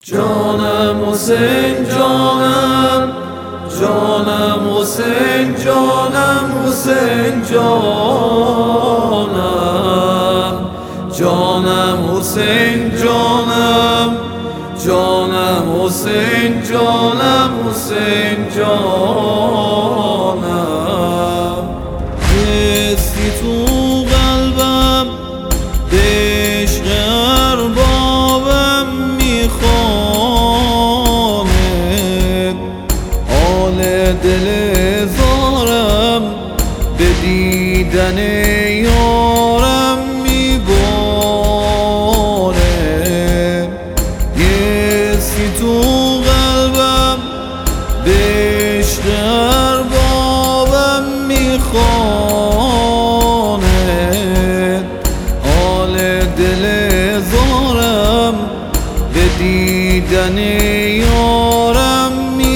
جانم حسین جانم، جانم حسین جانم، حسین جانم، جانم حسین جانم، جانم حسین جانم، حسین جانم. حسی تو قلبم به عشق اربابم میخوانه، حال دل زارم به دیدن یارم میباره. حسی تو قلبم به عشق اربابم میخوانه، حال دل زارم به دیدن یارم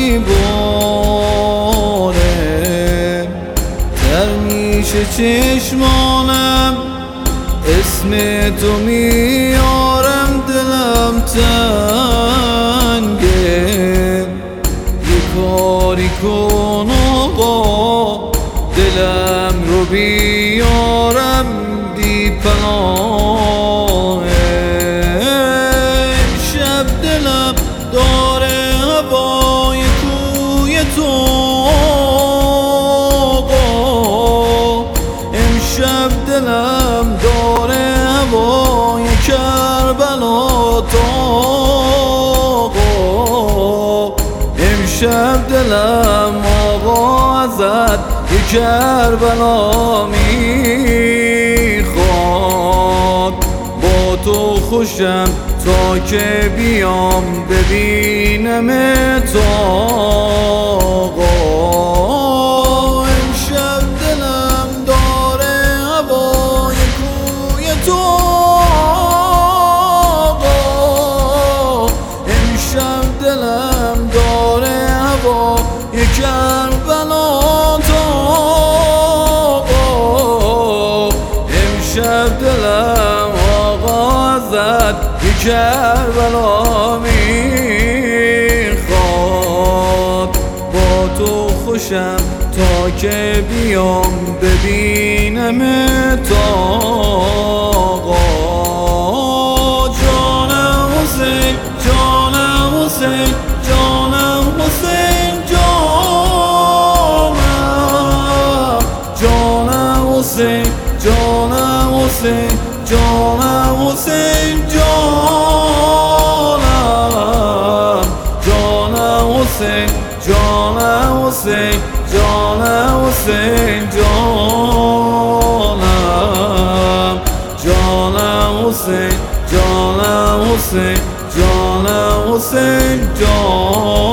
میباره. تر میشه چشمانم اسم تو میارم، دلم تنگه. یه کاری کن آقا دلم رو بیارم بی پناهه. امشب دلم داره هوای کوی تو آقا، امشب دلم داره هوای کربلا تو آقا. امشب دلم آقا ازت یه کربلا میخواد. با تو خوشم تا که بیام ببینم تو آقا. امشب دلم داره هوای کوی تو آقا، امشب دلم داره هوای کربلا تو آقا. امشب دلم آقا ازت یه کربلا میخواد. با تو خوشم تا که بیام ببینم تو آقا. جانم حسین جانم حسین جانم حسین جانم، جانم حسین جانم حسین جانم حسین جانم، جانم حسین جانم حسین جانم حسین جانم، جانم حسین جانم حسین جانم حسین جانم.